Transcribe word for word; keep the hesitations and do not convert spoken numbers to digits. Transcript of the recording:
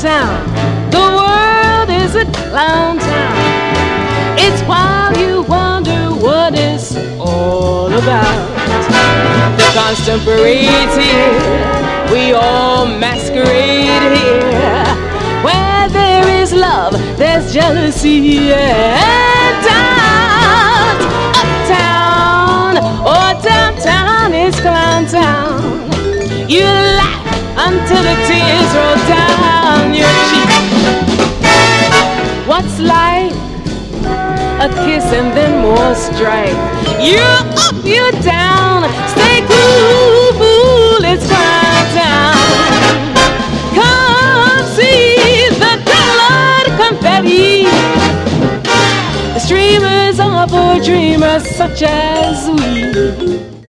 town. The world is a clown town. It's wild, you wonder what it's all about. The constant parade here, we all masquerade here. Where there is love, there's jealousy and doubt. Uptown or downtown is clown town. You laugh until the tears roll down your cheek. What's life? A kiss and then more strife. You up, you down. Stay cool, fool. It's clown town. Come see the colored confetti. The streamers are for dreamers such as we.